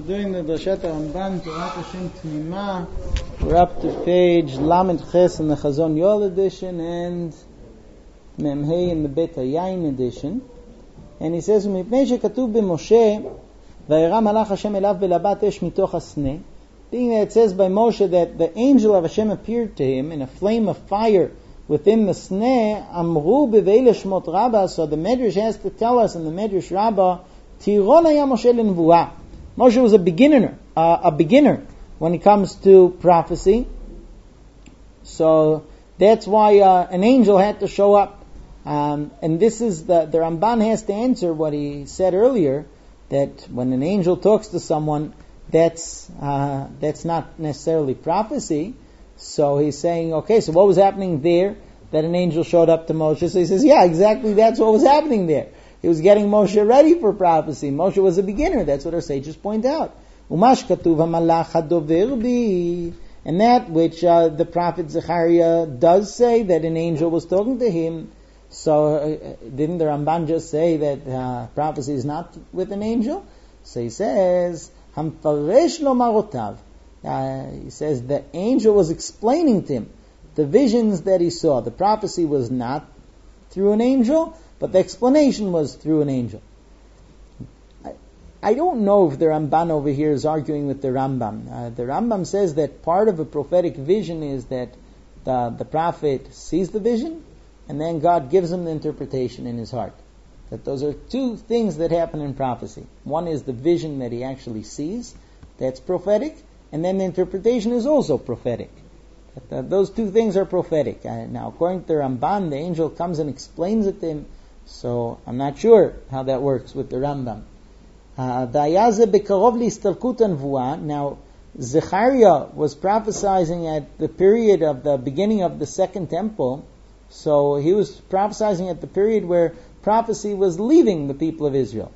doing the Dashat Ramban, Torah Hashem Tmima. We're up to page Lamed Ches in the Chazon Yol edition and Memhei in the Bet Hayayin edition. And he says, "Mipnei shekatuv b'Moshe, vayera malach Hashem elav belabat esh mitoch hasneh." Being that it says by Moshe that the angel of Hashem appeared to him in a flame of fire within the sneh, amru b'veile shmot Rabbah. So the Medrash has to tell us in the Medrash Rabbah, Tiron haya Moshe l'nevuah. Moshe was a beginner when it comes to prophecy. So that's why an angel had to show up. And this is the Ramban has to answer what he said earlier, that when an angel talks to someone, that's not necessarily prophecy. So he's saying, okay, so what was happening there that an angel showed up to Moshe? So he says, yeah, exactly, that's what was happening there. He was getting Moshe ready for prophecy. Moshe was a beginner. That's what our sages point out. Umash katuv hamalach hadover bi. And that which the prophet Zechariah does say, that an angel was talking to him. So didn't the Ramban just say that prophecy is not with an angel? So he says, Hamfaresh lo marotav. He says the angel was explaining to him the visions that he saw. The prophecy was not through an angel, but the explanation was through an angel. I don't know if the Ramban over here is arguing with the Rambam. The Rambam says that part of a prophetic vision is that the prophet sees the vision, and then God gives him the interpretation in his heart. That those are two things that happen in prophecy. One is the vision that he actually sees, that's prophetic, and then the interpretation is also prophetic. Those two things are prophetic. Now, according to the Ramban, the angel comes and explains it to him, so I'm not sure how that works with the Rambam. Now, Zechariah was prophesying at the period of the beginning of the Second Temple, so he was prophesying at the period where prophecy was leaving the people of Israel.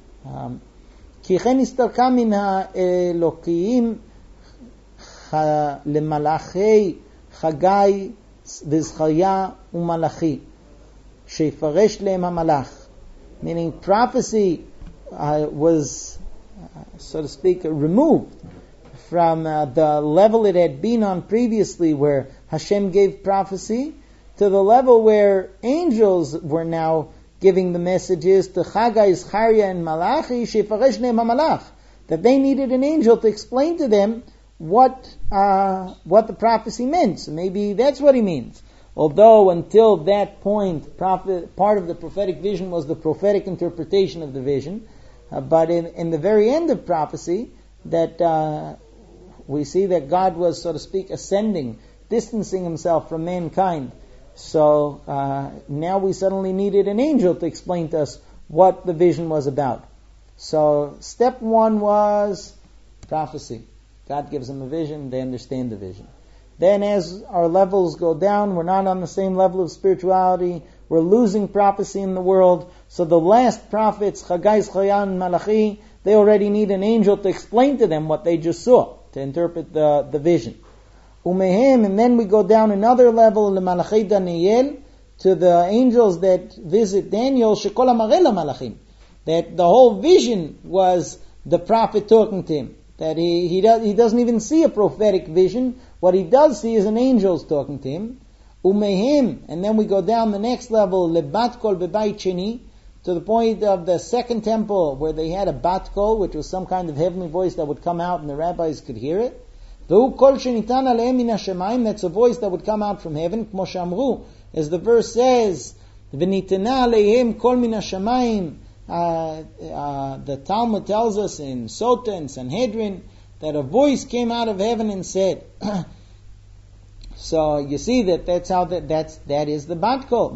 Chagai v'Zechariah u'Malachi shefaresh lehem hamalach, meaning prophecy was, so to speak, removed from the level it had been on previously, where Hashem gave prophecy, to the level where angels were now giving the messages to Chagai, Zechariah, and Malachi shefaresh lehem hamalach, that they needed an angel to explain to them what the prophecy meant. So maybe that's what he means. Although until that point, part of the prophetic vision was the prophetic interpretation of the vision. But in the very end of prophecy, that we see that God was, so to speak, ascending, distancing himself from mankind. So now we suddenly needed an angel to explain to us what the vision was about. So step one was prophecy. God gives them a vision, they understand the vision. Then as our levels go down, we're not on the same level of spirituality, we're losing prophecy in the world, so the last prophets, Chagai, Zechariah, and Malachi, they already need an angel to explain to them what they just saw, to interpret the vision. Umehem, and then we go down another level, Malachi Daniel, to the angels that visit Daniel, Shekol Amarela Malachim, that the whole vision was the prophet talking to him. That he doesn't even see a prophetic vision. What he does see is an angel's talking to him. Umehim, and then we go down the next level, lebat kol bebayit sheni, to the point of the Second Temple, where they had a bat kol, which was some kind of heavenly voice that would come out and the rabbis could hear it. Vehu kol shenitan alehem min hashamayim, that's a voice that would come out from heaven, kmo shamru, as the verse says, v'nitana alehem kol min hashamayim. The Talmud tells us in Sota and Sanhedrin that a voice came out of heaven and said. So you see that that is the bat kol.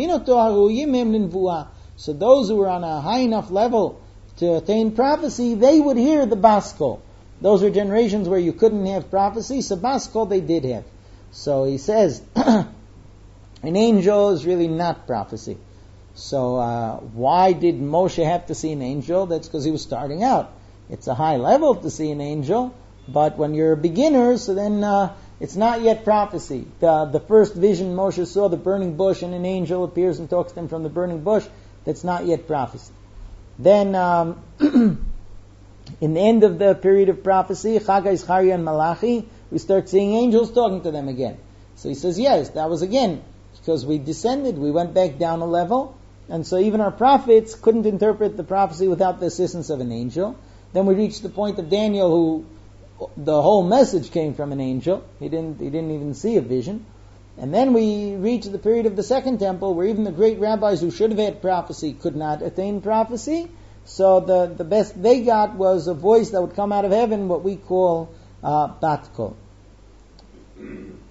So those who were on a high enough level to attain prophecy, they would hear the bas kol. Those were generations where you couldn't have prophecy, so bas kol they did have. So he says an angel is really not prophecy. So why did Moshe have to see an angel? That's because he was starting out. It's a high level to see an angel, but when you're a beginner, so then it's not yet prophecy. The first vision Moshe saw, the burning bush, and an angel appears and talks to him from the burning bush, that's not yet prophecy. Then In the end of the period of prophecy, Chagai, Zechariah, and Malachi, we start seeing angels talking to them again. So he says, yes, that was again, because we descended, we went back down a level, and so even our prophets couldn't interpret the prophecy without the assistance of an angel. Then we reached the point of Daniel, who the whole message came from an angel. He didn't even see a vision. And then we reached the period of the Second Temple, where even the great rabbis who should have had prophecy could not attain prophecy. So the best they got was a voice that would come out of heaven, what we call bat kol.